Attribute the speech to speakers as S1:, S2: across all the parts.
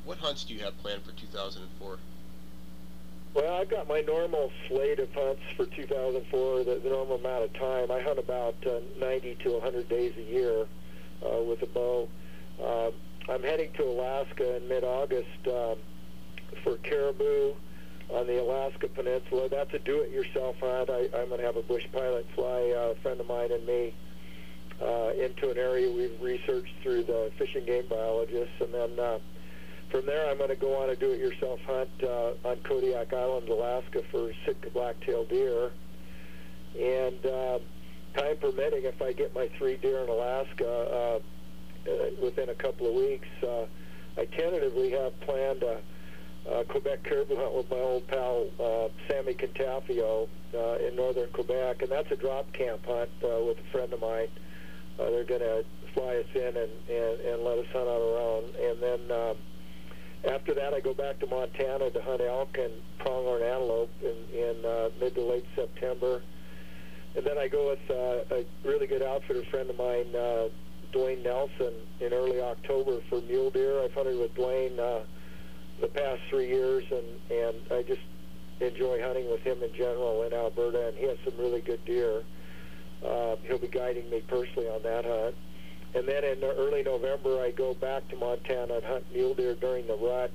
S1: what hunts do you have planned for 2004?
S2: Well, I've got my normal slate of hunts for 2004, the normal amount of time. I hunt about 90 to 100 days a year with a bow. I'm heading to Alaska in mid-August for caribou on the Alaska Peninsula. That's a do-it-yourself hunt. I'm going to have a bush pilot fly, a friend of mine and me, into an area we've researched through the Fish and Game biologists, and then from there I'm going to go on a do-it-yourself hunt on Kodiak Island, Alaska for Sitka black-tailed deer. And time permitting, if I get my 3 deer in Alaska within a couple of weeks, I tentatively have planned a Quebec caribou hunt with my old pal Sammy Cantafio in northern Quebec, and that's a drop camp hunt with a friend of mine. They're going to fly us in and let us hunt on our own. And then after that, I go back to Montana to hunt elk and pronghorn antelope in mid to late September. And then I go with a really good outfitter friend of mine, Dwayne Nelson, in early October for mule deer. I've hunted with Dwayne the past 3 years, and I just enjoy hunting with him in general in Alberta, and he has some really good deer. He'll be guiding me personally on that hunt. And then in early November, I go back to Montana and hunt mule deer during the rut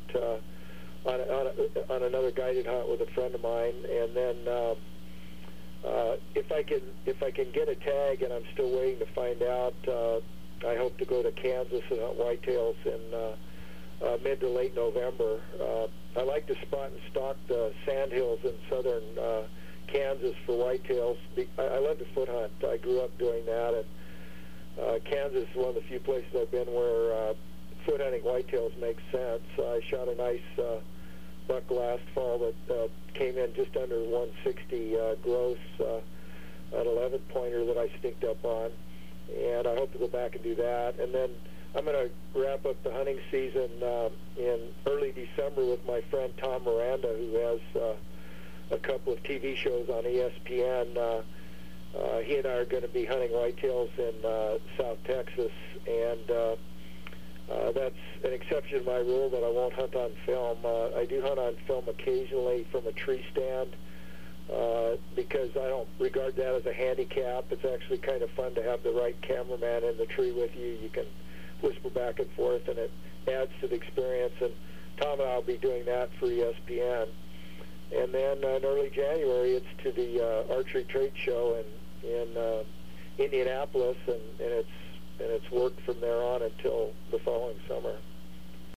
S2: on another guided hunt with a friend of mine. And then if I can get a tag, and I'm still waiting to find out, I hope to go to Kansas and hunt whitetails in mid to late November. I like to spot and stalk the sandhills in southern Kansas for whitetails. I love to foot hunt. I grew up doing that, and Kansas is one of the few places I've been where foot hunting whitetails makes sense. I shot a nice buck last fall that came in just under 160 gross, an 11-pointer that I sneaked up on, and I hope to go back and do that. And then I'm going to wrap up the hunting season in early December with my friend Tom Miranda, who has a couple of TV shows on ESPN. He and I are going to be hunting whitetails in South Texas, and that's an exception to my rule that I won't hunt on film. I do hunt on film occasionally from a tree stand because I don't regard that as a handicap. It's actually kind of fun to have the right cameraman in the tree with you. You can whisper back and forth, and it adds to the experience. And Tom and I will be doing that for ESPN. And then in early January, it's to the archery trade show in Indianapolis, and it's worked from there on until the following summer.